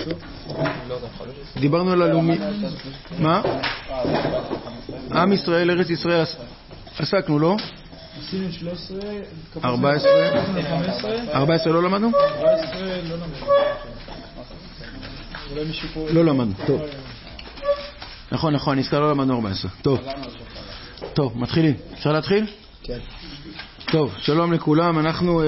דיברנו על הלאומי. מה? עם ישראל, ארץ ישראל עסקנו, לא? עשינו 13, 14. 14 לא למדנו? 14 לא למדנו. אולי מישהו פה... לא למדנו, טוב. נכון, נזכר, לא למדנו 14. טוב, מתחילים. אפשר להתחיל? כן. טוב, שלום לכולם. אנחנו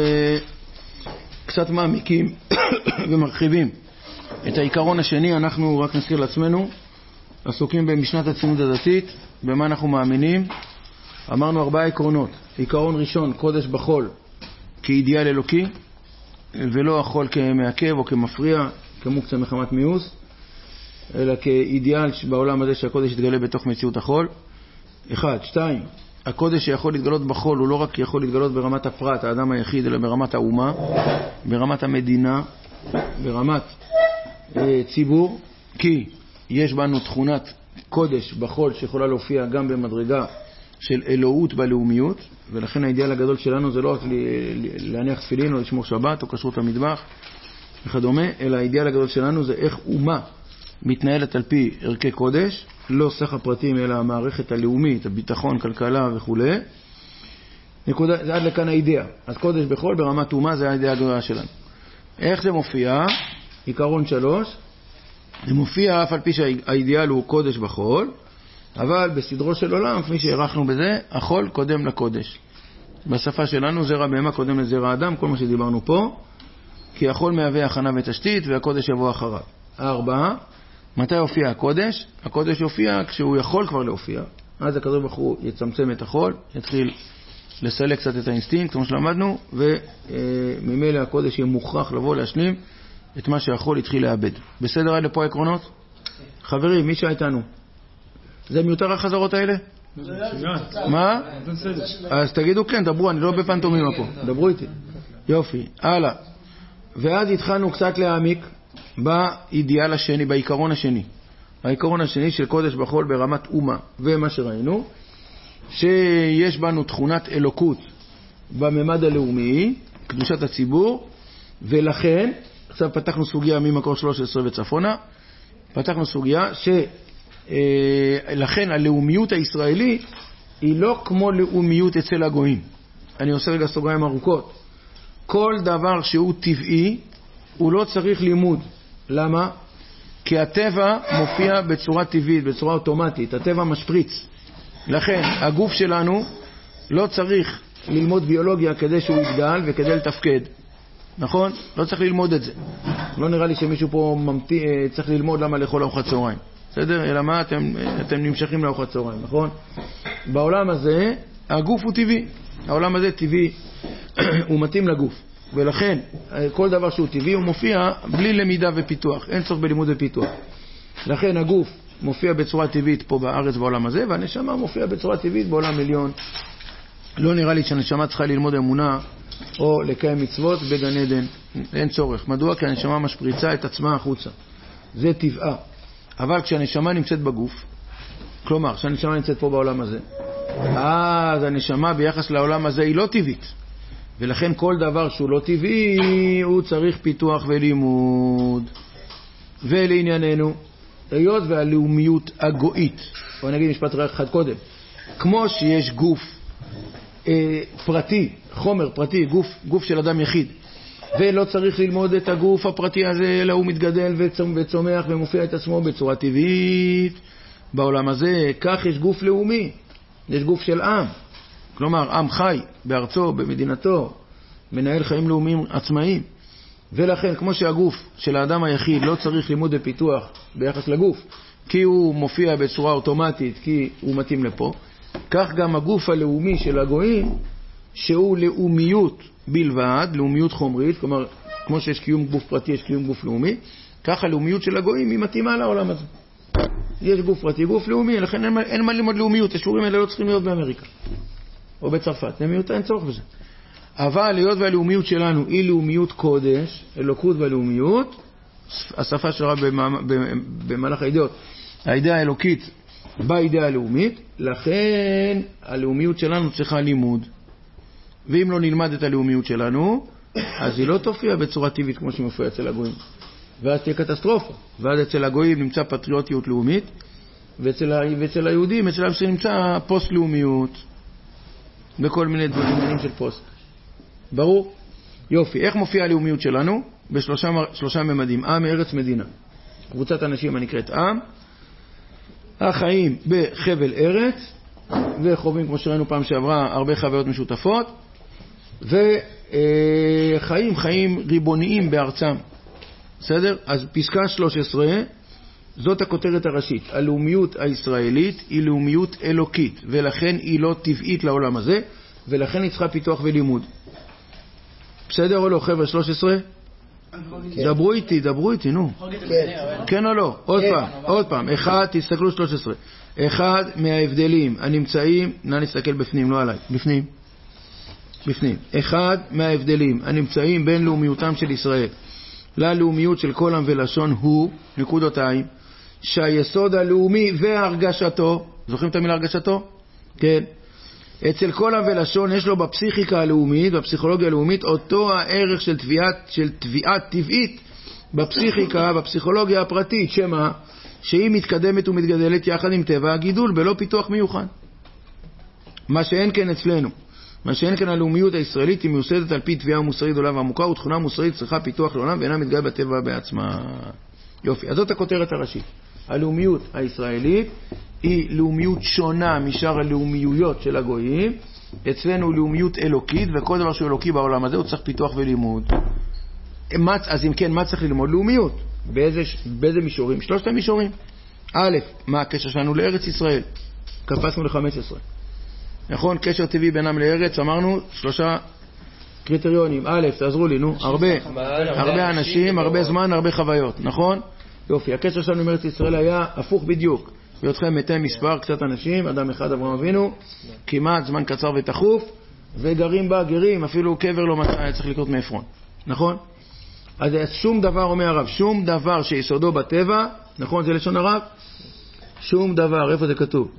קצת מעמיקים ומרחיבים את העיקרון השני. אנחנו רק נזכיר לעצמנו, עסוקים במשנת הציונות הדתית, במה אנחנו מאמינים. אמרנו 4 עקרונות. עיקרון ראשון, קודש בחול כאידיאל אלוקי, ולא החול כמעכב או כמפריע, כמוקצה מחמת מיאוס, אלא כאידיאל בעולם הזה שהקודש יתגלה בתוך מציאות החול. 1, 2, הקודש שיכול להתגלות בחול הוא לא רק יכול להתגלות ברמת הפרט, האדם היחיד, אלא ברמת האומה, ברמת המדינה, ברמת ציבור, כי יש בנו תכונת קודש בחול שיכולה להופיע גם במדרגה של אלוהות בלאומיות, ולכן האידיאל הגדול שלנו זה לא רק להניח תפילין או לשמור שבת או כשרות המטבח וכדומה, אלא האידיאל הגדול שלנו זה איך אומה מתנהלת על פי ערכי קודש, לא סך הפרטים אלא המערכת הלאומית, הביטחון, כלכלה וכו'. נקודה, זה עד לכאן האידאה. אז קודש בחול ברמת אומה זה האידאה הגדולה שלנו. איך זה מופיע? עיקרון 3, זה מופיע אף על פי שהאידיאל הוא קודש בחול, אבל בסדרו של עולם, כפי שהערכנו בזה, החול קודם לקודש. בשפה שלנו זרע בהמה קודם לזרע אדם, כל מה שדיברנו פה, כי החול מהווה הכנה ותשתית והקודש יבוא אחריו. 4, מתי יופיע הקודש? הקודש יופיע כשהוא יכול כבר להופיע. אז הקדוש ברוך הוא יצמצם את החול, יתחיל לסלק קצת את האינסטינקט, כמו שלמדנו, וממילא הקודש יהיה מוכרח לבוא להשלים את מה שהחול התחיל לאבד. בסדר עד לפה העקרונות? חברים, מי שהייתנו? זה מיותר החזרות האלה? מה? אז תגידו כן, דברו, אני לא בפנטומימה פה, דברו איתי. יופי, הלאה. ואז התחלנו קצת להעמיק באידיאל השני, בעיקרון השני. העיקרון השני של קודש בחול ברמת אומה, ומה שראינו, שיש בנו תכונת אלוקות בממד הלאומי, קדושת הציבור, ולכן, עכשיו פתחנו סוגיה ממקור 13 וצפונה, פתחנו סוגיה שלכן הלאומיות הישראלית היא לא כמו לאומיות אצל הגויים. אני עושה רגע סוגריים ארוכות. כל דבר שהוא טבעי, הוא לא צריך לימוד. למה? כי הטבע מופיע בצורה טבעית, בצורה אוטומטית. הטבע משפריץ. לכן, הגוף שלנו לא צריך ללמוד ביולוגיה כדי שהוא יגדל וכדי לתפקד. נכון? לא צריך ללמוד את זה. לא נראה לי שמישהו פה צריך ללמוד למה לאכול ארוחת צהריים. בסדר? אלא מה? אתם נמשכים לארוחת צהריים, נכון? בעולם הזה, הגוף הוא טבעי. העולם הזה טבעי, הוא מתאים לגוף. ולכן, כל דבר שהוא טבעי הוא מופיע בלי למידה ופיתוח. אין צורך בלימוד ופיתוח. לכן הגוף מופיע בצורה טבעית פה בארץ בעולם הזה, והנשמה מופיע בצורה טבעית בעולם עליון. לא נראה לי שהנשמה צריכה ללמוד אמונה או לקיים מצוות בגן עדן. אין צורך. מדוע? כי הנשמה משפריצה את עצמה החוצה. זה טבעה. אבל כשהנשמה נמצאת בגוף, כלומר, כשהנשמה נמצאת פה בעולם הזה, אז הנשמה ביחס לעולם הזה היא לא טבעית. ולכן כל דבר שהוא לא טבעי, הוא צריך פיתוח ולימוד. ולענייננו, היות והלאומיות הגויית, בוא נגיד משפט רק אחד קודם, כמו שיש גוף פרטי, חומר פרטי, גוף של אדם יחיד, ולא צריך ללמוד את הגוף הפרטי הזה, אלא הוא מתגדל וצומח ומופיע את עצמו בצורה טבעית בעולם הזה. כך יש גוף לאומי, יש גוף של עם, כלומר עם חי בארצו, במדינתו, מנהל חיים לאומיים עצמאיים. ולכן כמו שהגוף של האדם היחיד לא צריך לימוד ופיתוח ביחס לגוף, כי הוא מופיע בצורה אוטומטית, כי הוא מתאים לפה, כך גם הגוף הלאומי של הגויים, שהוא לאומיות בלבד, לאומיות חומרית, כלומר, כמו שיש קיום גוף פרטי, יש קיום גוף לאומי, כך הלאומיות של הגויים היא מתאימה לעולם הזה. יש גוף פרטי, גוף לאומי, לכן אין מה ללמוד לאומיות, השיעורים האלה לא צריכים להיות באמריקה, או בצרפת, לאומיות אין צורך בזה. אבל היות והלאומיות שלנו היא לאומיות קודש, אלוקות והלאומיות, השפה שלה במהלך האידאות, האידאה האלוקית באידאה הלאומית, לכן הלאומיות שלנו צריכה לימוד. ואם לא נלמד את הלאומיות שלנו, אז היא לא תופיע בצורה טבעית כמו שמופיע אצל הגויים. ואז תהיה קטסטרופה. ואז אצל הגויים נמצא פטריוטיות לאומית, ואצל היהודים, אצל היהודים נמצא פוסט-לאומיות, בכל מיני דברים של פוסט. ברור? יופי. איך מופיעה הלאומיות שלנו? בשלושה ממדים. עם, ארץ, מדינה. קבוצת אנשים הנקראת עם, החיים בחבל ארץ, וחווים, כמו שראינו פעם שעברה, הרבה חוויות משותפות, חיים ריבוניים בארצם. בסדר? אז פסקה 13, זאת הכותרת הראשית. הלאומיות הישראלית היא לאומיות אלוקית, ולכן היא לא טבעית לעולם הזה, ולכן היא צריכה פיתוח ולימוד. בסדר או לא, חבר'ה? 13? דברו איתי, נו. כן או לא? עוד פעם. אחד, תסתכלו 13. אחד מההבדלים הנמצאים, נא נסתכל בפנים, לא עליי, בפנים. אחד מההבדלים הנמצאים בין לאומיותם של ישראל ללאומיות של כל עם ולשון הוא, נקודותיים, שהיסוד הלאומי והרגשתו, זוכרים את המילה הרגשתו? כן. אצל כל עם ולשון יש לו בפסיכיקה הלאומית, בפסיכולוגיה הלאומית, אותו הערך של תביעת טבעית בפסיכיקה, בפסיכולוגיה הפרטית, שמה? שהיא מתקדמת ומתגדלת יחד עם טבע הגידול, בלא פיתוח מיוחד. מה שאין כן אצלנו. מה שאין כן הלאומיות הישראלית היא מיוסדת על פי תביעה מוסרית גדולה ועמוקה, ותכונה מוסרית צריכה פיתוח לעולם ואינה מתגאה בטבע בעצמה. יופי, אז זאת הכותרת הראשית. הלאומיות הישראלית היא לאומיות שונה משאר הלאומיויות של הגויים. אצלנו לאומיות אלוקית, וכל דבר שהוא אלוקי בעולם הזה הוא צריך פיתוח ולימוד. אז אם כן, מה צריך ללמוד? לאומיות. באיזה מישורים? 3 מישורים. א', מה הקשר שלנו לארץ ישראל? קפצנו ל-15. נכון? קשר טבעי בינם לארץ, אמרנו 3 קריטריונים. א', תעזרו לי, נו. הרבה אנשים, הרבה זמן, הרבה חוויות. נכון? יופי. הקשר שלנו עם ארץ ישראל היה הפוך בדיוק. ביותכם מתי מספר, קצת אנשים, אדם אחד, אברהם אבינו, כמעט זמן קצר ותחוף, וגרים בה גרים, אפילו קבר לא מצא, היה צריך לקרות מעפרון. נכון? אז שום דבר, אומר הרב, שום דבר שיסודו בטבע, נכון, זה לשון הרב? שום דבר, איפה זה כתוב?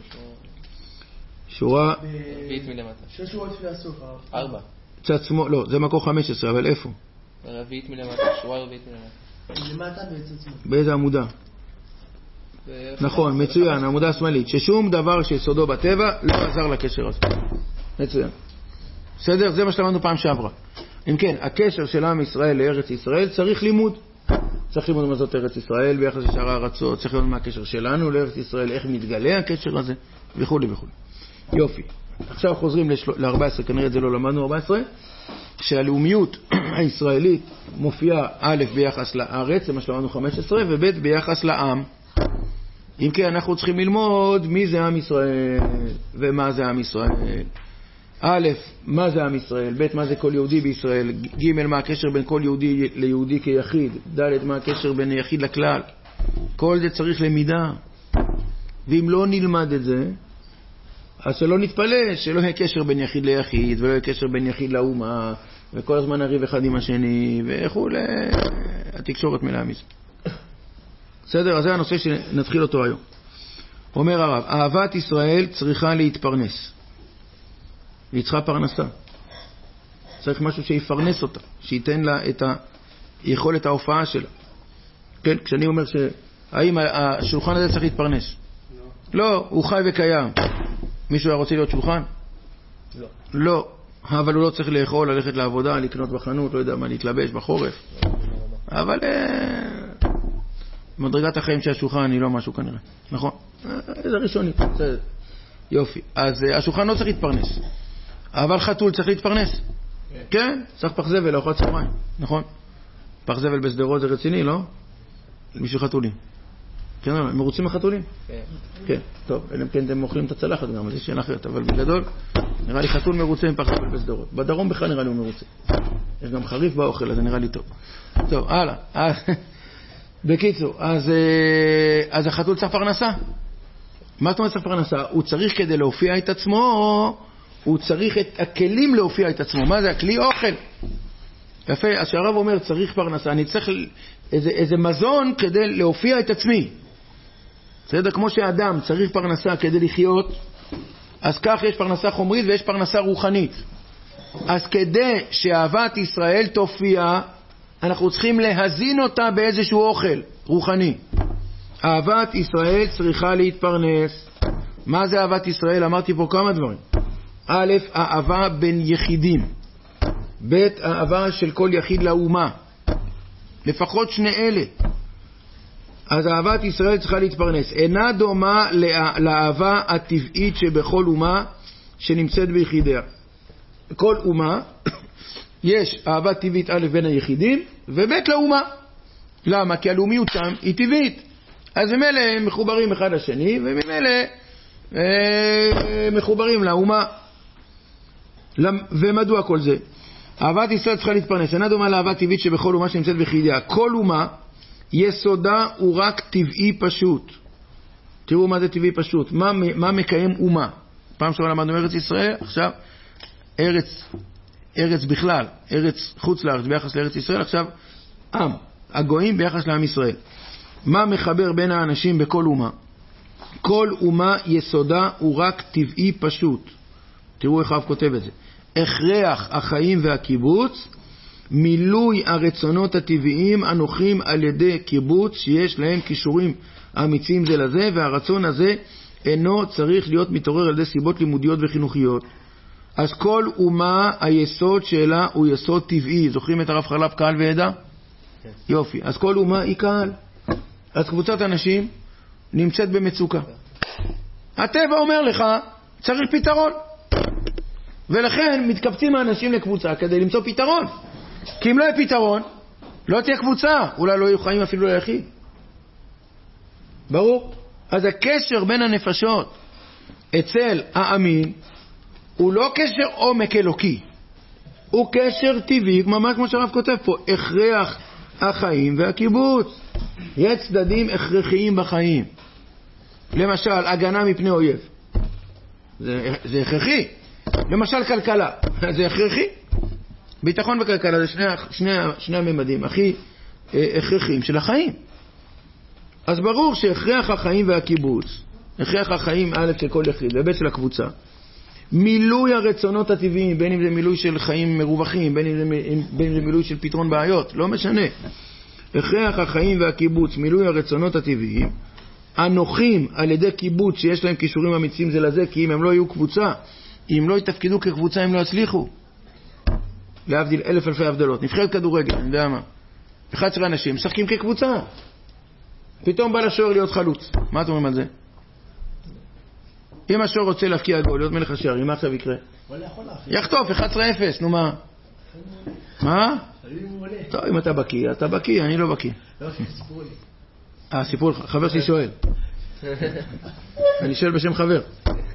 שורה... רביעית מלמטה. 6 שורות לפני הסוף. 4. צד שמאל, לא, זה מקור 15, אבל איפה? רביעית מלמטה, שורה רביעית מלמטה. למטה בצד שמאל. באיזה עמודה? נכון, מצוין, העמודה השמאלית. ששום דבר שיסודו בטבע לא עזר לקשר הזה. מצוין. בסדר? זה מה שלמדנו פעם שעברה. אם כן, הקשר של עם ישראל לארץ ישראל צריך לימוד. צריך ללמוד מה זאת ארץ ישראל ביחס לשאר הארצות, צריך ללמוד מה הקשר שלנו לארץ ישראל, איך מתגלה הקשר הזה, וכו' וכו'. יופי. עכשיו חוזרים ל-14, כנראה את זה לא למדנו 14, שהלאומיות הישראלית מופיעה א' ביחס לארץ, זה מה שלמדנו 15, וב' ביחס לעם. אם כן, אנחנו צריכים ללמוד מי זה עם ישראל ומה זה עם ישראל. א', מה זה עם ישראל, ב', מה זה כל יהודי בישראל, ג', מה הקשר בין כל יהודי ליהודי כיחיד, ד', מה הקשר בין יחיד לכלל. כל זה צריך למידה. ואם לא נלמד את זה, אז שלא נתפלא שלא יהיה קשר בין יחיד ליחיד, ולא יהיה קשר בין יחיד לאומה, וכל הזמן נריב אחד עם השני, וכו', התקשורת מלאה מזה. בסדר? אז זה הנושא שנתחיל אותו היום. אומר הרב, אהבת ישראל צריכה להתפרנס. היא צריכה פרנסה. צריך משהו שיפרנס אותה, שייתן לה את היכולת ההופעה שלה. כן? כשאני אומר האם השולחן הזה צריך להתפרנס? לא, הוא חי וקיים. מישהו היה רוצה להיות שולחן? לא. לא. אבל הוא לא צריך לאכול, ללכת לעבודה, לקנות בחנות, לא יודע מה, להתלבש בחורף. אבל מדרגת החיים של השולחן היא לא משהו כנראה. נכון? זה ראשוני. יופי. אז השולחן לא צריך להתפרנס. אבל חתול צריך להתפרנס. כן? צריך פח זבל לארוחת צהריים. נכון? פח זבל בסדרות זה רציני, לא? מישהו חתולים. כן, הם מרוצים מחתולים? כן. טוב, אלא כן אתם מוכרים את הצלחת גם, אז יש שאלה אחרת, אבל בגדול נראה לי חתול מרוצה עם פח זבל בסדרות. בדרום בכלל נראה לי הוא מרוצה. יש גם חריף באוכל, אז זה נראה לי טוב. טוב, הלאה. בקיצור, אז החתול צריך פרנסה. מה זאת אומרת צריך פרנסה? הוא צריך כדי להופיע את עצמו, הוא צריך את הכלים להופיע את עצמו. מה זה? הכלי אוכל. יפה, אז שהרב אומר צריך פרנסה, אני צריך איזה מזון כדי להופיע את עצמי. בסדר? כמו שאדם צריך פרנסה כדי לחיות, אז כך יש פרנסה חומרית ויש פרנסה רוחנית. אז כדי שאהבת ישראל תופיע, אנחנו צריכים להזין אותה באיזשהו אוכל רוחני. אהבת ישראל צריכה להתפרנס. מה זה אהבת ישראל? אמרתי פה כמה דברים. א', אהבה בין יחידים. ב', אהבה של כל יחיד לאומה. לפחות שני אלה. אז אהבת ישראל צריכה להתפרנס. אינה דומה לאהבה הטבעית שבכל אומה שנמצאת ביחידיה. כל אומה יש אהבה טבעית א' בין היחידים וב' לאומה. למה? כי הלאומיות שם היא טבעית. אז ממילא הם מחוברים אחד לשני וממילא מחוברים לאומה. ומדוע כל זה? אהבת ישראל צריכה להתפרנס. אינה דומה לאהבה טבעית שבכל אומה שנמצאת ביחידיה. כל אומה יסודה הוא רק טבעי פשוט. תראו מה זה טבעי פשוט. מה מקיים אומה? פעם שעולה למדנו ארץ ישראל, עכשיו ארץ בכלל, ארץ חוץ לארץ ביחס לארץ ישראל, עכשיו עם, הגויים ביחס לעם ישראל. מה מחבר בין האנשים בכל אומה? כל אומה יסודה הוא רק טבעי פשוט. תראו איך הרב כותב את זה. הכרח החיים והקיבוץ, מילוי הרצונות הטבעיים הנוחים על ידי קיבוץ שיש להם קישורים אמיצים זה לזה, והרצון הזה אינו צריך להיות מתעורר על ידי סיבות לימודיות וחינוכיות. אז כל אומה היסוד שלה הוא יסוד טבעי. זוכרים את הרב חלב קהל ועדה? יופי. אז כל אומה היא קהל. אז קבוצת אנשים נמצאת במצוקה. הטבע אומר לך, צריך פתרון. ולכן מתקבצים האנשים לקבוצה כדי למצוא פתרון. כי אם לא יהיה פתרון, לא תהיה קבוצה. אולי לא יהיו חיים אפילו ליחיד. ברור? אז הקשר בין הנפשות אצל העמים הוא לא קשר עומק אלוקי. הוא קשר טבעי, ממש כמו שהרב כותב פה, הכרח החיים והקיבוץ. יש צדדים הכרחיים בחיים. למשל, הגנה מפני אויב. זה הכרחי. למשל, כלכלה. זה הכרחי. ביטחון וכלכלה זה שני הממדים הכי הכרחיים של החיים. אז ברור שהכרח החיים והקיבוץ, הכרח החיים א' של כל יחיד וב' של הקבוצה, מילוי הרצונות הטבעיים, בין אם זה מילוי של חיים מרווחים, בין אם זה מילוי של פתרון בעיות, לא משנה. הכרח החיים והקיבוץ, מילוי הרצונות הטבעיים, הנוחים על ידי קיבוץ שיש להם קישורים אמיצים זה לזה, כי אם הם לא יהיו קבוצה, אם לא יתפקדו כקבוצה, הם לא יצליחו. להבדיל אלף הבדלות. נבחרת כדורגל, אני יודע מה. 11 אנשים משחקים כקבוצה. פתאום בא לשוער להיות חלוץ. מה אתם אומרים על זה? אם השוער רוצה להפקיע גול, להיות מלך השערים, מה עכשיו יקרה? יחטוף 11-0, נו מה? מה? טוב, אם אתה בקיא, אתה בקיא, אני לא בקיא. סיפור, חבר שלי שואל. אני שואל בשם חבר.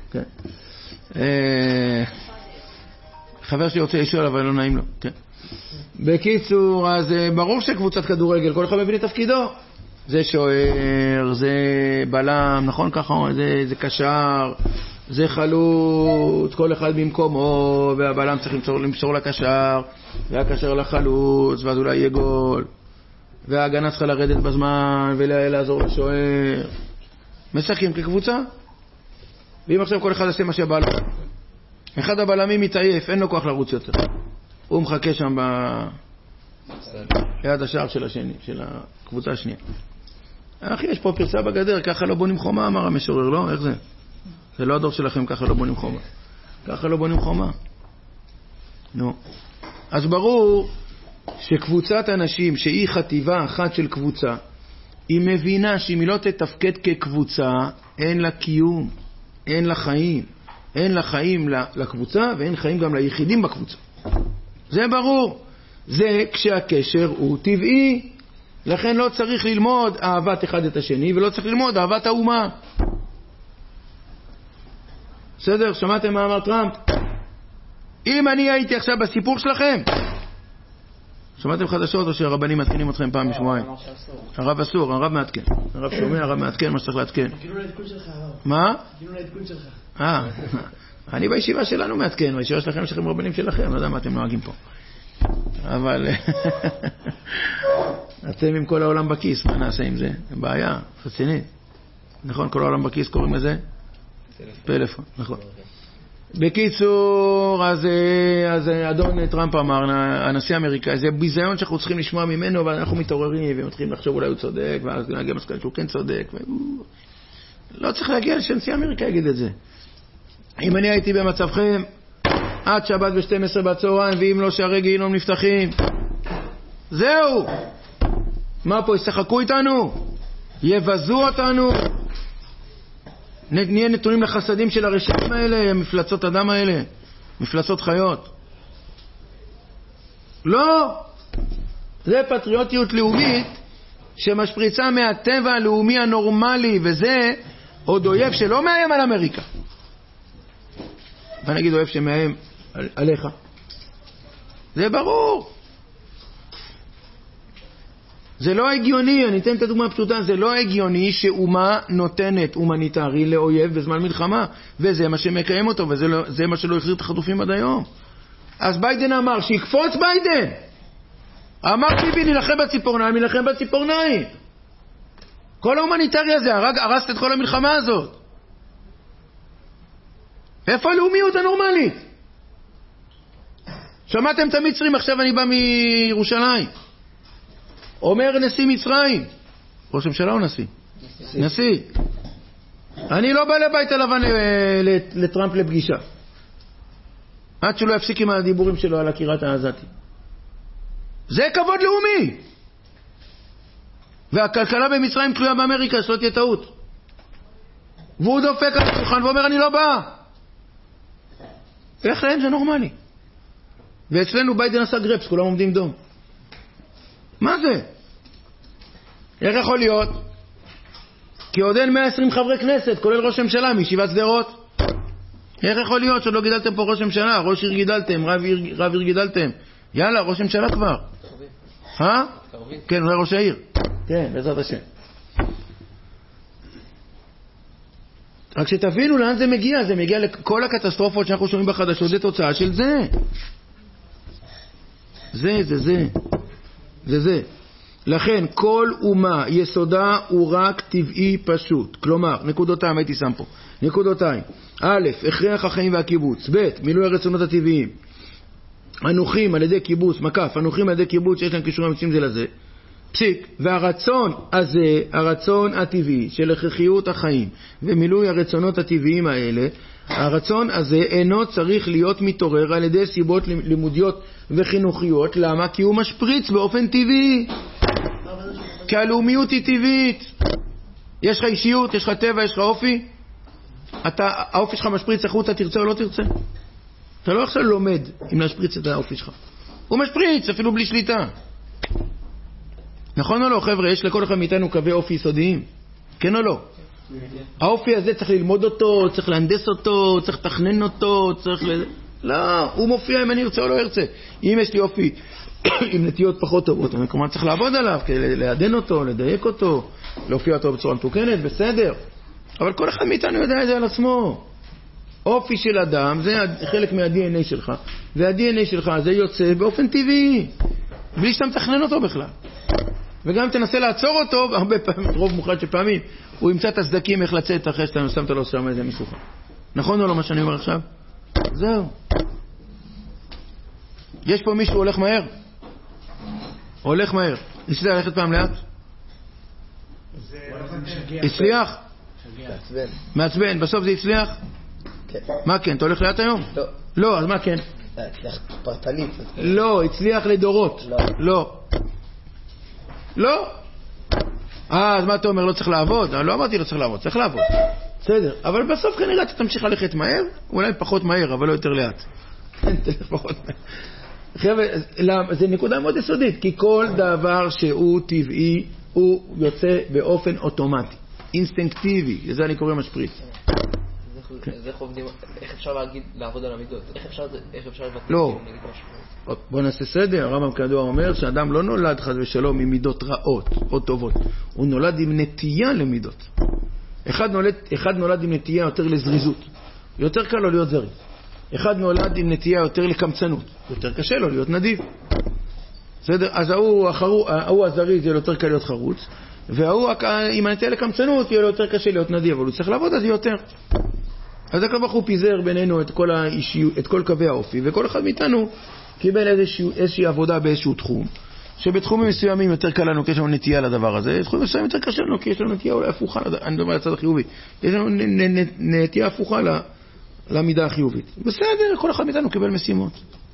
חבר שלי רוצה לשאול, אבל לא נעים לו. בקיצור, אז ברור שקבוצת כדורגל, כל אחד מבין את תפקידו. זה שוער, זה בלם, נכון ככה? זה קשר, זה חלוץ, כל אחד במקומו, והבלם צריך למסור לקשר, והקשר לחלוץ, ואז אולי יהיה גול. וההגנה צריכה לרדת בזמן, ולעזור לשוער. משחקים כקבוצה. ואם עכשיו כל אחד עושה מה שבא לו. אחד הבלמים מתעייף, אין לו כוח לרוץ יותר. הוא מחכה שם ליד השער של השני, של הקבוצה השנייה. אחי, יש פה פרצה בגדר, ככה לא בונים חומה, אמר המשורר, לא? איך זה? זה לא הדור שלכם, ככה לא בונים חומה. ככה לא בונים חומה. נו. אז ברור שקבוצת אנשים, שהיא חטיבה אחת של קבוצה, היא מבינה שאם היא לא תתפקד כקבוצה, אין לה קיום, אין לה חיים. אין לה חיים לקבוצה, ואין חיים גם ליחידים בקבוצה. זה ברור. זה כשהקשר הוא טבעי. לכן לא צריך ללמוד אהבת אחד את השני, ולא צריך ללמוד אהבת האומה. בסדר? שמעתם מה אמר טראמפ? אם אני הייתי עכשיו בסיפור שלכם, שמעתם חדשות או שהרבנים מעדכנים אתכם פעם בשבועיים? הרב אסור, הרב מעדכן. הרב שומע, הרב מעדכן מה שצריך לעדכן. כאילו לעדכון שלך, הרב. מה? כאילו לעדכון שלך. אני בישיבה שלנו מעדכן, בישיבה שלכם יש לכם רבנים שלכם, לא יודע מה אתם נוהגים פה. אבל אתם עם כל העולם בכיס, מה נעשה עם זה? בעיה, רצינית. נכון, כל העולם בכיס קוראים לזה? פלאפון, נכון. בקיצור, אז אדון טראמפ אמר, הנשיא האמריקאי, זה ביזיון שאנחנו צריכים לשמוע ממנו, ואנחנו מתעוררים ומתחילים לחשוב אולי הוא צודק, ואז נגיע מסקנה שהוא כן צודק. לא צריך להגיע שהנשיא האמריקאי יגיד את זה. אם אני הייתי במצבכם, עד שבת ב-12 בצהריים, ואם לא שערי גיהינום נפתחים, זהו. מה פה, ישחקו איתנו? יבזו אותנו? נהיה נתונים לחסדים של הרשעים האלה, מפלצות אדם האלה, מפלצות חיות. לא. זה פטריוטיות לאומית שמשפריצה מהטבע הלאומי הנורמלי, וזה עוד אויב שלא מאיים על אמריקה. ונגיד אויב שמאיים עליך. זה ברור. זה לא הגיוני, אני אתן את הדוגמה הפשוטה, זה לא הגיוני שאומה נותנת הומניטרי לאויב בזמן מלחמה, וזה מה שמקיים אותו, וזה מה שלא החזיר את החטופים עד היום. אז ביידן אמר, שיקפוץ ביידן! אמר ביבי, נלחם בציפורניים, נלחם בציפורניים. כל ההומניטרי הזה, הרסת את כל המלחמה הזאת. איפה הלאומיות הנורמלית? שמעתם את המצרים, עכשיו אני בא מירושלים. אומר נשיא מצרים, ראש הממשלה או נשיא? נשיא. אני לא בא לבית הלבן לטראמפ לפגישה. עד שלא יפסיק עם הדיבורים שלו על הקירת העזתי. זה כבוד לאומי. והכלכלה במצרים תלויה באמריקה, שלא תהיה טעות. והוא דופק על השולחן ואומר אני לא בא. איך להם זה נורמלי? ואצלנו ביידן עשה גרפס, כולם עומדים דום. מה זה? איך יכול להיות? כי עוד אין 120 חברי כנסת, כולל ראש הממשלה, מישיבת שדרות. איך יכול להיות שעוד לא גידלתם פה ראש הממשלה? ראש עיר גידלתם, רב עיר גידלתם. יאללה, ראש הממשלה כבר. כן, אולי ראש העיר. כן, בעזרת השם. רק שתבינו לאן זה מגיע. זה מגיע לכל הקטסטרופות שאנחנו שומעים בחדשות, זה תוצאה של זה. זה. לכן כל אומה יסודה הוא רק טבעי פשוט. כלומר, נקודותיים הייתי שם פה. נקודותיים. א', הכרח החיים והקיבוץ. ב', מילוי הרצונות הטבעיים. אנוכים על ידי קיבוץ, מקף, אנוכים על ידי קיבוץ שיש להם קישורים אמיצים זה לזה. פסיק. והרצון הזה, הרצון הטבעי של הכרחיות החיים ומילוי הרצונות הטבעיים האלה, הרצון הזה אינו צריך להיות מתעורר על ידי סיבות לימודיות וחינוכיות. למה? כי הוא משפריץ באופן טבעי. כי הלאומיות היא טבעית. יש לך אישיות, יש לך טבע, יש לך אופי. האופי שלך משפריץ החוצה, תרצה או לא תרצה. אתה לא עכשיו לומד אם להשפריץ את האופי שלך. הוא משפריץ אפילו בלי שליטה. נכון או לא, חבר'ה? יש לכל אחד מאיתנו קווי אופי יסודיים. כן או לא? האופי הזה צריך ללמוד אותו, צריך להנדס אותו, צריך לתכנן אותו, לא, הוא מופיע אם אני ארצה או לא ארצה. אם יש לי אופי עם נטיות פחות טובות, אני כמובן צריך לעבוד עליו, לעדן אותו, לדייק אותו, להופיע אותו בצורה מתוקנת, בסדר. אבל כל אחד מאיתנו יודע את זה על עצמו. אופי של אדם, זה חלק מה-DNA שלך, וה-DNA שלך זה יוצא באופן טבעי, בלי שאתה מתכנן אותו בכלל. וגם אם תנסה לעצור אותו, הרבה פעמים, רוב מוחלט של פעמים, הוא ימצא את הסדקים איך לצאת אחרי שאתה שמת לו שם איזה מסוכה. נכון או לא מה שאני אומר עכשיו? זהו. יש פה מישהו הולך מהר? הולך מהר. ניסית ללכת פעם לאט? הצליח? מעצבן. בסוף זה הצליח? כן. מה כן? אתה הולך לאט היום? לא. לא, אז מה כן? הצליח פרטנית. לא, הצליח לדורות. לא. לא. אז מה אתה אומר? לא צריך לעבוד? לא אמרתי לא צריך לעבוד, צריך לעבוד. בסדר. אבל בסוף כנראה אתה תמשיך ללכת מהר, אולי פחות מהר, אבל לא יותר לאט. פחות מהר. חבר'ה, זה נקודה מאוד יסודית, כי כל דבר שהוא טבעי, הוא יוצא באופן אוטומטי, אינסטינקטיבי, לזה אני קורא משפריץ. איך אפשר לעבוד על המידות? איך אפשר לבטל? לא. בוא נעשה סדר. הרמב"ם כידוע אומר שאדם לא נולד חס ושלום עם מידות רעות או טובות, הוא נולד עם נטייה למידות. אחד נולד עם נטייה יותר לזריזות, יותר קל לו להיות זריז. אחד נולד עם נטייה יותר לקמצנות, יותר קשה לו להיות נדיב. בסדר? אז ההוא הזריז יהיה לו יותר קל להיות חרוץ, וההוא עם הנטייה לקמצנות יהיה לו יותר קשה להיות נדיב, אבל הוא צריך לעבוד אז יותר. אז הקדוש ברוך הוא פיזר בינינו את כל קווי האופי, וכל אחד מאיתנו קיבל איזושהי עבודה באיזשהו תחום, שבתחומים מסוימים יותר קל לנו, כי יש לנו נטייה לדבר הזה, בתחומים מסוימים יותר קשה לנו, כי יש לנו נטייה אולי הפוכה, אני מדבר על הצד החיובי, יש לנו נטייה הפוכה למידה החיובית. בסדר, כל אחד מאיתנו קיבל משימות.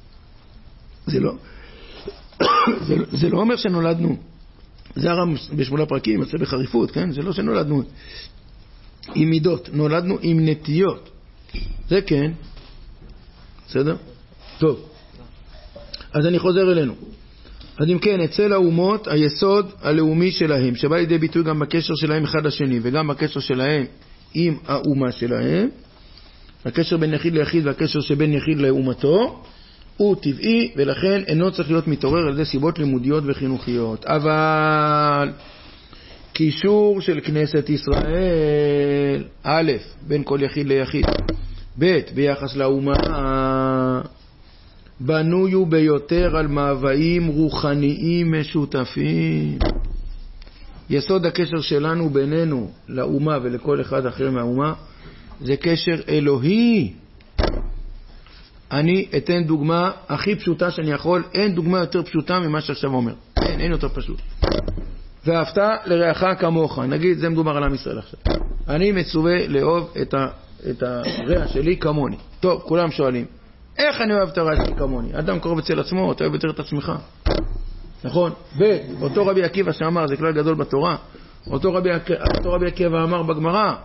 זה לא אומר שנולדנו, זה הרם בשמונה פרקים, יוצא בחריפות, כן? זה לא שנולדנו עם מידות, נולדנו עם נטיות. זה כן. בסדר? טוב. אז אני חוזר אלינו. אז אם כן, אצל האומות, היסוד הלאומי שלהם, שבא לידי ביטוי גם בקשר שלהם אחד לשני, וגם בקשר שלהם עם האומה שלהם, הקשר בין יחיד ליחיד והקשר שבין יחיד לאומתו, הוא טבעי, ולכן אינו צריך להיות מתעורר על ידי סיבות לימודיות וחינוכיות. אבל קישור של כנסת ישראל, א', בין כל יחיד ליחיד, ב', ביחס לאומה, בנוי ביותר על מאוויים רוחניים משותפים. יסוד הקשר שלנו בינינו לאומה ולכל אחד אחר מהאומה זה קשר אלוהי. אני אתן דוגמה הכי פשוטה שאני יכול, אין דוגמה יותר פשוטה ממה שעכשיו אומר. אין יותר פשוט. ואהבת לרעך כמוך. נגיד, זה מדובר על עם ישראל עכשיו. אני מצווה לאהוב את הרע שלי כמוני. טוב, כולם שואלים, איך אני אוהב את הרע שלי כמוני? אדם קרוב אצל עצמו, אתה אוהב יותר את עצמך. נכון? ואותו רבי עקיבא שאמר, זה כלל גדול בתורה, אותו רבי עקיבא אמר בגמרא,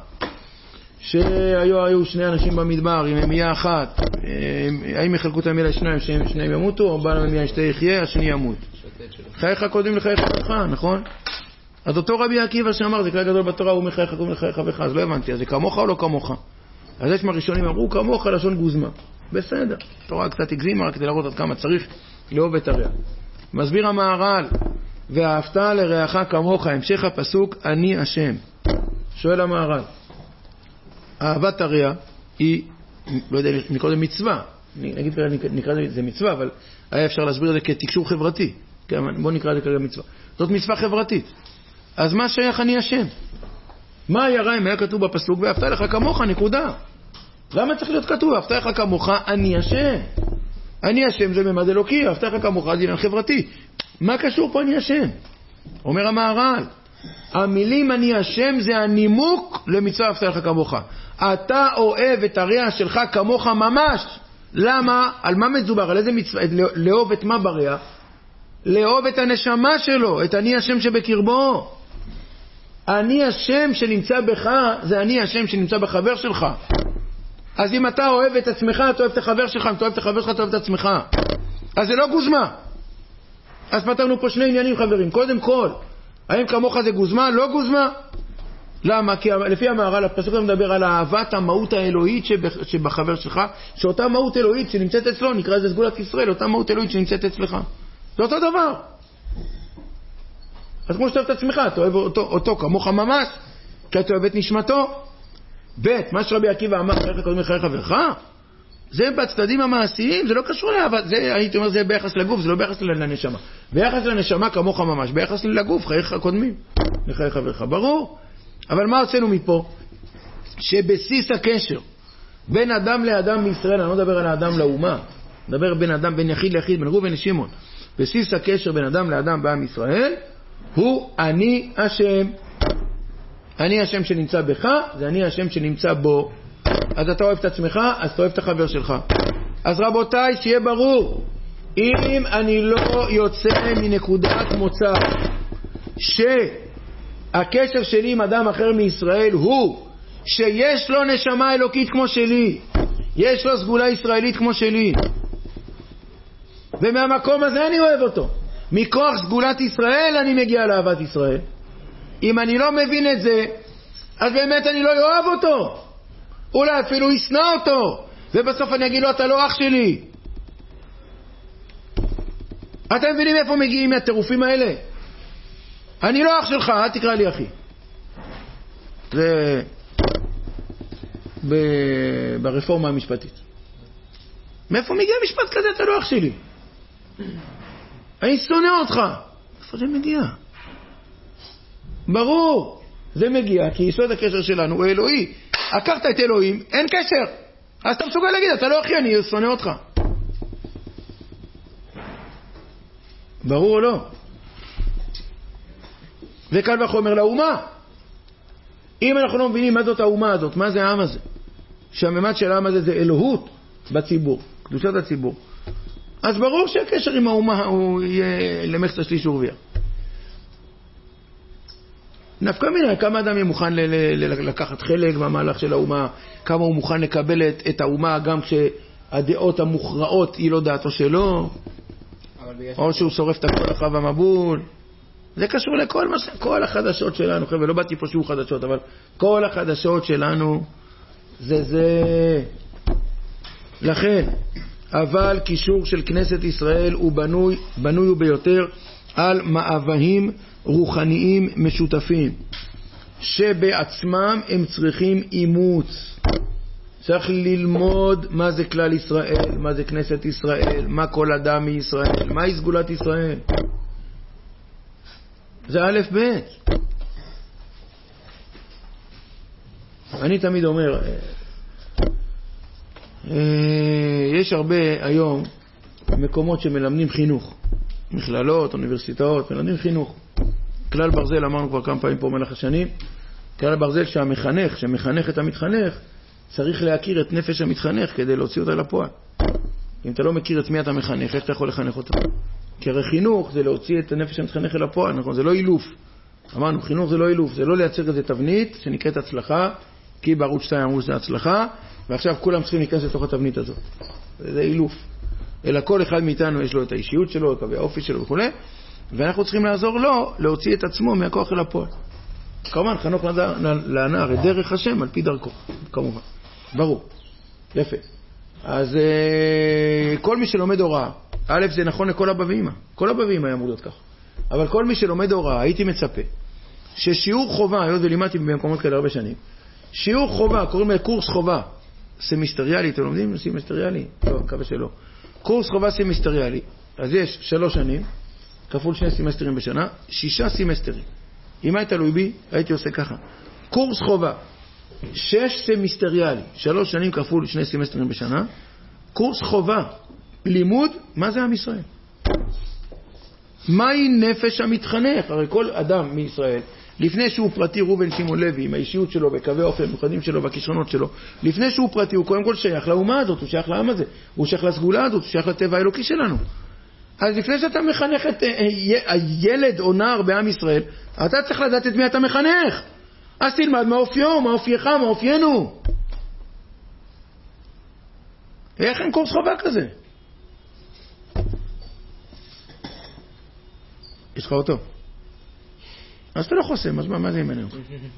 שהיו שני אנשים במדבר עם המייה אחת, האם יחלקו את המייה לשניים, שניהם ימותו, או בעל המייה שתי יחיה, השני ימות. חייך קודם לחייך לך, נכון? אז אותו רבי עקיבא שאמר, זה כלל גדול בתורה, הוא מחייך קודם לחייך לך, אז לא הבנתי, אז זה כמוך או לא כמוך? אז יש מהראשונים אמרו, כמוך לשון גוזמה. בסדר, תורה קצת הגזימה, רק כדי להראות עד כמה צריך לאהוב את הרע. מסביר המהר"ל, ואהבת לרעך כמוך, המשך הפסוק, אני השם. שואל המהר"ל, אהבת הרע היא, לא יודע, מקודם מצווה, נקרא לזה מצווה, אבל היה אפשר להסביר את זה כתקשור חברתי. בוא נקרא לזה כרגע מצווה. זאת מצווה חברתית. אז מה שייך אני השם? מה היה רע אם היה כתוב בפסוק, ואהבת לך כמוך, נקודה. למה צריך להיות כתוב, אהבת לך כמוך, אני השם? אני השם זה ממד אלוקי, אהבת לך כמוך זה עניין חברתי. מה קשור פה אני השם? אומר המהר"ל, המילים אני השם זה הנימוק למצווה אהבת לך כמוך. אתה אוהב את הרע שלך כמוך ממש. למה? על מה מדובר? על איזה מצווה? לאהוב את מה ברע? לאהוב את הנשמה שלו, את אני השם שבקרבו. אני השם שנמצא בך זה אני השם שנמצא בחבר שלך. אז אם אתה אוהב את עצמך, אתה אוהב את החבר שלך, אם אתה אוהב את החבר שלך, אתה אוהב את עצמך. אז זה לא גוזמה. אז פתרנו פה שני עניינים, חברים. קודם כל, האם כמוך זה גוזמה? לא גוזמה. למה? כי לפי המהר"ל, הפסוק מדבר על אהבת המהות האלוהית שבחבר שלך, שאותה מהות אלוהית שנמצאת אצלו, נקרא לזה סגולת ישראל, אותה מהות אלוהית שנמצאת אצלך. זה אותו דבר. אז כמו שאתה אוהב את עצמך, אתה אוהב אותו כמוך ממש, כי אתה אוהב את נשמתו. ב' מה שרבי עקיבא אמר, חייך קודם לחיי חברך, זה בצדדים המעשיים, זה לא קשור לאהבה, זה, הייתי אומר, זה ביחס לגוף, זה לא ביחס לנשמה. ביחס לנשמה כמוך ממש, ביחס לגוף, חייך קודמים לחיי חברך, ברור. אבל מה הוצאנו מפה? שבסיס הקשר בין אדם לאדם בישראל, אני לא מדבר על האדם לאומה, מדבר בין אדם, בין יחיד ליחיד, בין ראובן לשמעון. בסיס הקשר בין אדם לאדם בעם ישראל, הוא אני השם. אני השם שנמצא בך, זה אני השם שנמצא בו. אז אתה אוהב את עצמך, אז אתה אוהב את החבר שלך. אז רבותיי, שיהיה ברור, אם אני לא יוצא מנקודת מוצא שהקשר שלי עם אדם אחר מישראל הוא שיש לו נשמה אלוקית כמו שלי, יש לו סגולה ישראלית כמו שלי, ומהמקום הזה אני אוהב אותו, מכוח סגולת ישראל אני מגיע לאהבת ישראל. אם אני לא מבין את זה, אז באמת אני לא אוהב אותו, אולי אפילו ישנא אותו, ובסוף אני אגיד לו, אתה לא אח שלי. אתם מבינים איפה מגיעים מהטירופים האלה? אני לא אח שלך, אל תקרא לי אחי. זה ברפורמה המשפטית. מאיפה מגיע משפט כזה, אתה לא אח שלי? אני שונא אותך. איפה זה מגיע? ברור, זה מגיע כי יסוד הקשר שלנו הוא אלוהי. עקרת את אלוהים, אין קשר. אז אתה מסוגל להגיד, אתה לא אחי, אני שונא אותך. ברור או לא? וקל וחומר לאומה. אם אנחנו לא מבינים מה זאת האומה הזאת, מה זה העם הזה, שהממד של העם הזה זה אלוהות בציבור, קדושת הציבור, אז ברור שהקשר עם האומה הוא יהיה למחצה שליש ורביע. נפקא מינה, כמה אדם יהיה מוכן לקחת חלק במהלך של האומה, כמה הוא מוכן לקבל את האומה גם כשהדעות המוכרעות היא לא דעתו שלו, או שהוא שורף את הכל אחריו המבול. זה קשור לכל כל החדשות שלנו, חבר'ה, לא באתי פה שהוא חדשות, אבל כל החדשות שלנו זה. לכן, אבל קישור של כנסת ישראל הוא בנוי ביותר על מאוויים רוחניים משותפים, שבעצמם הם צריכים אימוץ. צריך ללמוד מה זה כלל ישראל, מה זה כנסת ישראל, מה כל אדם מישראל, מהי סגולת ישראל. זה א' ב'. אני תמיד אומר, יש הרבה היום מקומות שמלמדים חינוך, מכללות, אוניברסיטאות, מלמדים חינוך. כלל ברזל, אמרנו כבר כמה פעמים פה במהלך השנים, כלל ברזל שמחנך את המתחנך, צריך להכיר את נפש המתחנך כדי להוציא אותה לפועל. אם אתה לא מכיר את מי אתה מחנך, איך אתה יכול לחנך אותה? כי הרי חינוך זה להוציא את הנפש המתחנך אל הפועל, נכון? זה לא אילוף. אמרנו, חינוך זה לא אילוף, זה לא לייצר איזה תבנית שנקראת הצלחה, כי בערוץ 2 אמרו שזה הצלחה, ועכשיו כולם צריכים להיכנס לתוך התבנית הזאת. זה אילוף. אלא כל אחד מאיתנו יש לו את האישיות שלו, את האופי שלו וכו', ואנחנו צריכים לעזור לו להוציא את עצמו מהכוח אל הפועל. כמובן, חנוך לנער את דרך השם על פי דרכו, כמובן. ברור. יפה. אז כל מי שלומד הוראה, א', זה נכון לכל אבא ואמא. כל אבא ואמא אמור להיות כך. אבל כל מי שלומד הוראה, הייתי מצפה ששיעור חובה, היות ולימדתי במקומות כאלה הרבה שנים, שיעור חובה, קוראים לה קורס חובה סמיסטריאלי, אתם לומדים סמיסטריאלי? לא, מקווה שלא. קורס חובה סמיסטריאלי, אז יש 3 שנים, כפול 2 סמסטרים בשנה, 6 סמסטרים. אם היית תלוי בי, הייתי עושה ככה. קורס חובה, 6 סמסטריאלי, 3 שנים כפול 2 סמסטרים בשנה, קורס חובה, לימוד, מה זה עם ישראל? מהי נפש המתחנך? הרי כל אדם מישראל, לפני שהוא פרטי, ראובן שמעון לוי, עם האישיות שלו, בקווי האופי המיוחדים שלו, והכישרונות שלו, לפני שהוא פרטי, הוא קודם כל שייך לאומה הזאת, הוא שייך לעם הזה, הוא שייך לסגולה הזאת, הוא שייך לטבע האלוקי שלנו. אז לפני שאתה מחנך את הילד או נער בעם ישראל, אתה צריך לדעת את מי אתה מחנך. אז תלמד מה אופיו, מה אופייך, מה אופיינו. איך אין קורס חובה כזה? יש לך אותו. אז אתה לא חוסם, אז מה זה ימנה?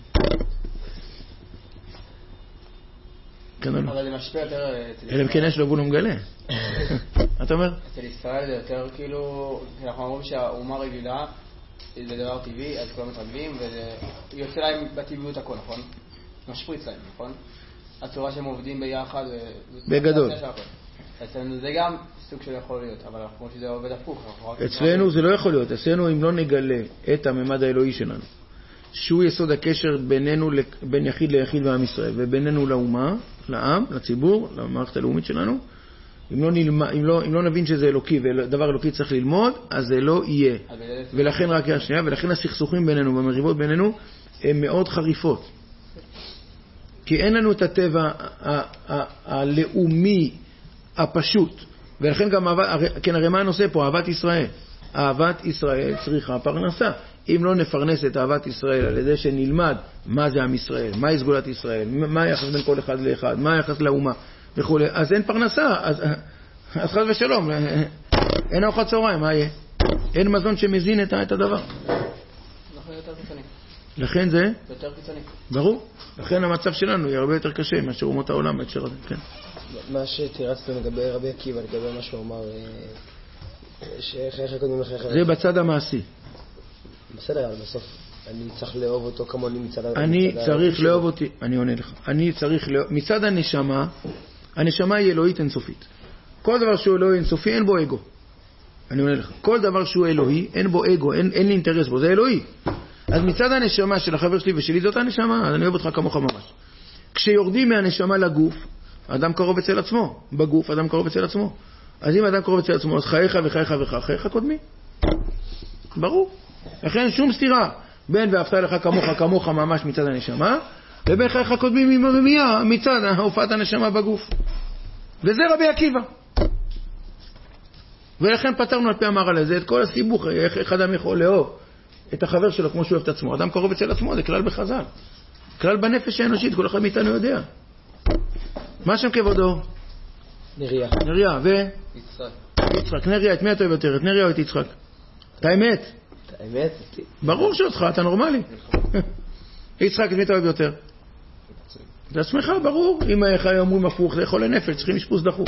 אבל זה משפיע יותר... אלא מכן יש לו בול ומגלה. אתה אומר? אצל ישראל זה יותר כאילו... אנחנו אומרים שהאומה רגילה זה דבר טבעי, אז כולם מתרגלים, וזה יוצא להם בטבעיות הכל, נכון? משפריץ להם, נכון? הצורה שהם עובדים ביחד... בגדול. אצלנו זה גם סוג של יכול להיות, אבל אנחנו חושבים שזה עובד הפוך. אצלנו זה לא יכול להיות. אצלנו אם לא נגלה את הממד האלוהי שלנו, שהוא יסוד הקשר בינינו, בין יחיד ליחיד ועם ישראל, ובינינו לאומה, לעם, לציבור, למערכת הלאומית שלנו, אם לא נבין שזה אלוקי, ודבר אלוקי צריך ללמוד, אז זה לא יהיה. ולכן רק השנייה, ולכן הסכסוכים בינינו, והמריבות בינינו, הן מאוד חריפות. כי אין לנו את הטבע הלאומי הפשוט. ולכן גם, כן, הרי מה הנושא פה? אהבת ישראל. אהבת ישראל צריכה פרנסה. אם לא נפרנס את אהבת ישראל על ידי שנלמד מה זה עם ישראל, מהי סגולת ישראל, מה היחס בין כל אחד לאחד, מה היחס לאומה וכו', אז אין פרנסה, אז חס ושלום, אין ארוחת צהריים, מה יהיה? אין מזון שמזין את הדבר. לכן זה? יותר קיצוני. ברור. לכן המצב שלנו יהיה הרבה יותר קשה מאשר אומות העולם בהקשר הזה, כן. מה שתירצתם לגבי רבי עקיבא, לגבי מה שהוא אמר, שחייך קודמים לחייך... זה בצד המעשי. בסדר, אבל בסוף אני צריך לאהוב אותו כמוני מצד... אני צריך לאהוב אותי, אני עונה לך. אני צריך לאהוב... מצד הנשמה, הנשמה היא אלוהית אינסופית. כל דבר שהוא אלוהי אינסופי, אין בו אגו. אני עונה לך. כל דבר שהוא אלוהי, אין בו אגו, אין לי אינטרס בו, זה אלוהי. אז מצד הנשמה של החבר שלי ושלי, זאת הנשמה, אז אני אוהב אותך כמוך ממש. כשיורדים מהנשמה לגוף, אדם קרוב אצל עצמו. בגוף אדם קרוב אצל עצמו. אז אם אדם קרוב אצל עצמו, אז חייך וחייך וחייך, חייך קודמי. ברור. לכן שום סתירה בין ואהבת לך כמוך כמוך ממש מצד הנשמה, לבין חייך קודמי מצד הופעת הנשמה בגוף. וזה רבי עקיבא. ולכן פתרנו על פי המהר"ל הזה את כל הסיבוך, איך אדם יכול לאהוב את החבר שלו כמו שהוא אוהב את עצמו. אדם קרוב אצל עצמו, זה כלל בחז"ל. כלל בנפש האנושית, כל אחד מאיתנו יודע. מה שם כבודו? נריה. נריה, ו? יצחק. יצחק. נריה, את מי אתה אוהב יותר? את נריה או את יצחק? את האמת? את האמת? ברור שאותך, אתה נורמלי. יצחק, את מי אתה אוהב יותר? את עצמך, ברור. אם אומרים הפוך, זה חולי נפש, צריכים אשפוז דחוף.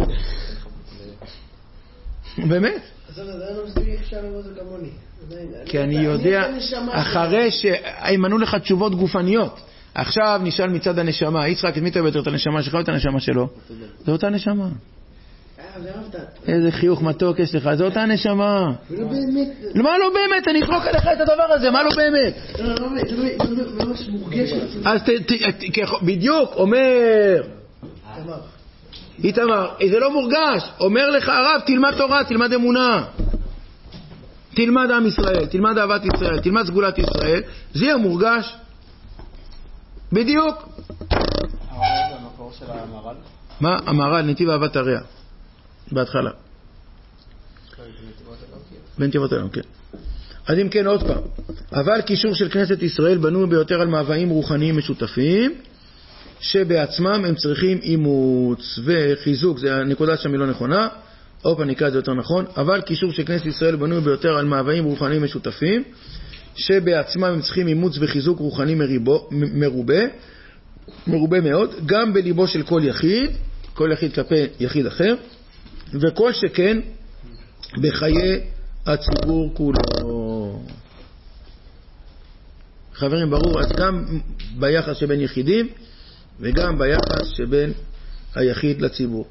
באמת? אז אתה עדיין לא מסתכל איך שם זה כמוני. כי אני יודע, אחרי שהם ענו לך תשובות גופניות, עכשיו נשאל מצד הנשמה, יצחק, את מי אתה אוהב יותר, את הנשמה שלך או את הנשמה שלו? זו אותה נשמה. איזה חיוך מתוק יש לך, זו אותה נשמה. ולא באמת. מה לא באמת? אני אחלוק עליך את הדבר הזה, מה לא באמת? לא באמת, זה ממש מורגש. אז בדיוק, אומר איתמר, זה לא מורגש. אומר לך הרב, תלמד תורה, תלמד אמונה, תלמד עם ישראל, תלמד אהבת ישראל, תלמד סגולת ישראל, זה יהיה מורגש. בדיוק. המהר"ל זה המקור של המהר"ל? מה? המהר"ל, נתיב אהבת הרע. בהתחלה. בנתיבות אלון, כן. אז אם כן, עוד פעם. אבל קישור של כנסת ישראל בנוי ביותר על מאוויים רוחניים משותפים, שבעצמם הם צריכים אימוץ וחיזוק. זה הנקודה שם היא לא נכונה. עוד פעם נקרא את זה יותר נכון. אבל קישור של כנסת ישראל בנוי ביותר על מאוויים רוחניים משותפים, שבעצמם הם צריכים אימוץ וחיזוק רוחני מרובה מאוד, גם בליבו של כל יחיד, כל יחיד כלפי יחיד אחר, וכל שכן בחיי הציבור כולו. חברים, ברור, אז גם ביחס שבין יחידים, וגם ביחס שבין היחיד לציבור.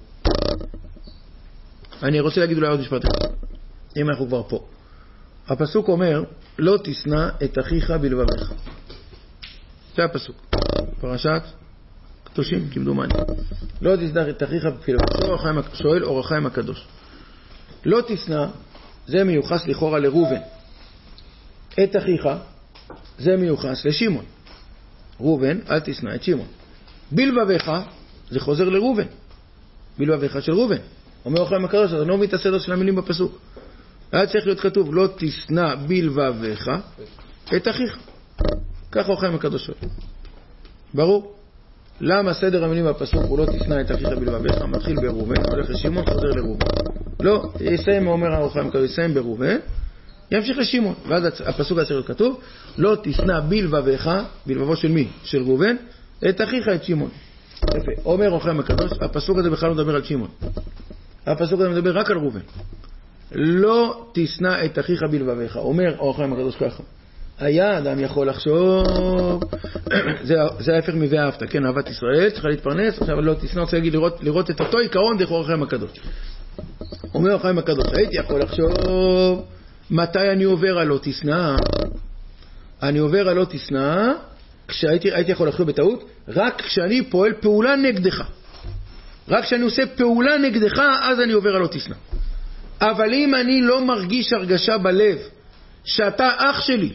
אני רוצה להגיד אולי עוד משפט אחד, אם אנחנו כבר פה. הפסוק אומר, לא תשנא את אחיך בלבביך. זה הפסוק. פרשת קדושים, כמדומני. לא תשנא את אחיך בלבביך, שואל אור החיים הקדוש. לא תשנא, זה מיוחס לכאורה לראובן. את אחיך, זה מיוחס לשמעון. ראובן, אל תשנא את שמעון. בלבביך, זה חוזר לראובן. בלבביך של ראובן. אומר אור החיים הקדוש, אתה לא מבין את הסדר של המילים בפסוק. היה צריך להיות כתוב, לא תשנא בלבביך את אחיך. כך אור החיים הקדוש שואל. ברור? למה סדר המילים בפסוק הוא לא תשנא את אחיך בלבביך, מתחיל בראובן, הולך לשמעון, חוזר לראובן. לא, יסיים, אומר אור החיים הקדוש, יסיים בראובן, ימשיך לשמעון. ואז הפסוק היה צריך להיות כתוב, לא תשנא בלבביך, בלבבו של מי? של ראובן, את אחיך את שמעון. יפה. אומר אור החיים הקדוש, הפסוק הזה בכלל לא מדבר על שמעון. הפסוק הזה מדבר רק על ראובן. לא תשנא את אחיך בלבביך. אומר אור החיים הקדוש ככה. היה אדם יכול לחשוב, זה ההפך מ"ואהבת", כן, אהבת ישראל, צריכה להתפרנס, עכשיו לא תשנא, רוצה להגיד לראות את אותו עיקרון דרך אור החיים הקדוש. אומר אור החיים הקדוש, הייתי יכול לחשוב, מתי אני עובר על לא תשנא? אני עובר על לא תשנא, הייתי יכול לחשוב בטעות, רק כשאני פועל פעולה נגדך. רק כשאני עושה פעולה נגדך, אז אני עובר על לא תשנא. אבל אם אני לא מרגיש הרגשה בלב שאתה אח שלי,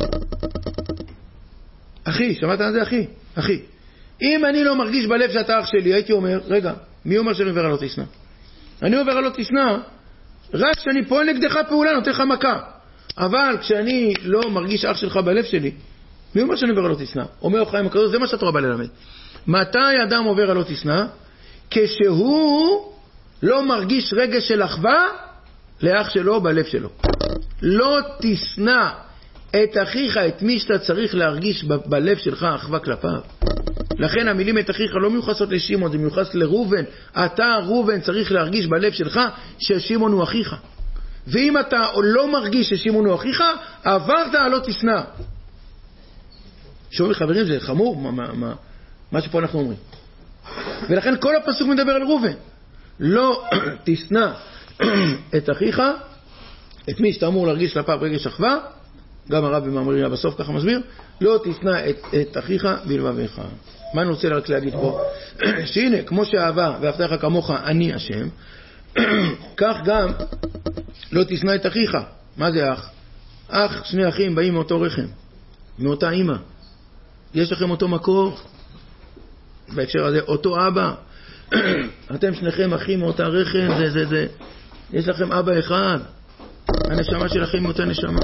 אחי, שמעת על זה אחי? אחי. אם אני לא מרגיש בלב שאתה אח שלי, הייתי אומר, רגע, מי אומר שאני עובר על לא תשנא? אני עובר על לא תשנא, רק כשאני פועל נגדך פעולה, נותן לך מכה. אבל כשאני לא מרגיש אח שלך בלב שלי, מי אומר שאני עובר על לא תשנא? אומר אור החיים הקדוש, זה מה שהתורה בא ללמד. מתי אדם עובר על לא תשנא? כשהוא לא מרגיש רגש של אחווה לאח שלו בלב שלו. לא תשנא את אחיך, את מי שאתה צריך להרגיש בלב שלך אחווה כלפיו. לכן המילים את אחיך לא מיוחסות לשמעון, זה מיוחס לראובן. אתה ראובן צריך להרגיש בלב שלך ששמעון הוא אחיך. ואם אתה לא מרגיש ששמעון הוא אחיך, עברת לא תשנא. שומעים חברים, זה חמור מה שפה אנחנו אומרים. ולכן כל הפסוק מדבר על ראובן. לא תשנא את אחיך, את מי שאתה אמור להרגיש כלפיו רגש אחווה, גם הרב במאמריה בסוף ככה מסביר, לא תשנא את אחיך בלבביך. מה אני רוצה רק להגיד פה? שהנה, כמו שאהבה ואהבת לך כמוך אני השם, כך גם לא תשנא את אחיך. מה זה אח? אח, שני אחים באים מאותו רחם, מאותה אמא. יש לכם אותו מקור, בהקשר הזה, אותו אבא. אתם שניכם אחים מאותה רחם, זה. יש לכם אבא אחד. הנשמה שלכם מאותה נשמה.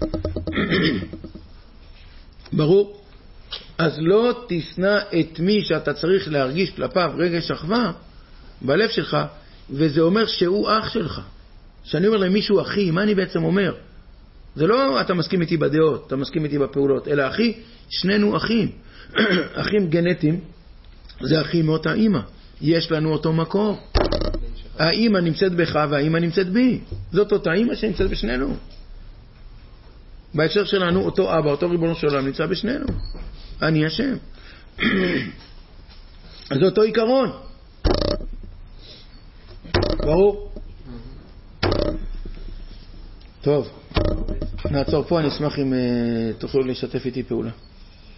ברור? אז לא תשנא את מי שאתה צריך להרגיש כלפיו רגש אחווה בלב שלך, וזה אומר שהוא אח שלך. כשאני אומר למישהו אחי, מה אני בעצם אומר? זה לא אתה מסכים איתי בדעות, אתה מסכים איתי בפעולות, אלא אחי, שנינו אחים. אחים גנטיים, זה אחים מאותה אמא. יש לנו אותו מקור. האמא נמצאת בך והאמא נמצאת בי. זאת אותה אמא שנמצאת בשנינו. בהקשר שלנו, אותו אבא, אותו ריבונו של עולם נמצא בשנינו. אני השם. זה אותו עיקרון. ברור? טוב. נעצור פה, אני אשמח אם תוכלו לשתף איתי פעולה.